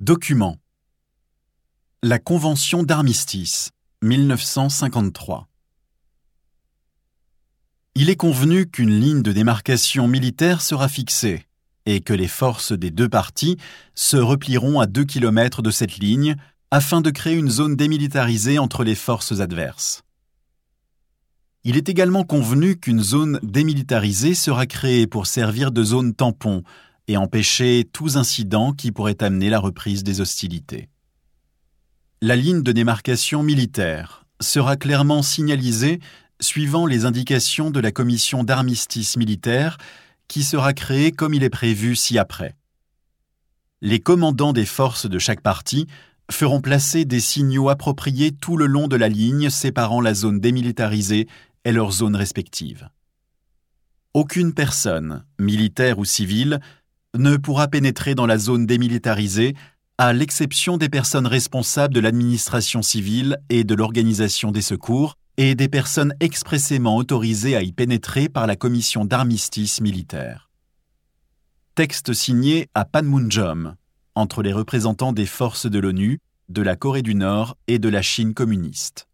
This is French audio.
Document. La Convention d'armistice, 1953. Il est convenu qu'une ligne de démarcation militaire sera fixée et que les forces des deux parties se replieront à 2 km de cette ligne afin de créer une zone démilitarisée entre les forces adverses. Il est également convenu qu'une zone démilitarisée sera créée pour servir de zone tampon et empêcher tous incidents qui pourraient amener la reprise des hostilités. La ligne de démarcation militaire sera clairement signalisée suivant les indications de la commission d'armistice militaire qui sera créée comme il est prévu ci-après. Les commandants des forces de chaque partie feront placer des signaux appropriés tout le long de la ligne séparant la zone démilitarisée et leurs zones respectives. Aucune personne, militaire ou civile, ne pourra pénétrer dans la zone démilitarisée à l'exception des personnes responsables de l'administration civile et de l'organisation des secours et des personnes expressément autorisées à y pénétrer par la commission d'armistice militaire. Texte signé à Panmunjom, entre les représentants des forces de l'ONU, de la Corée du Nord et de la Chine communiste.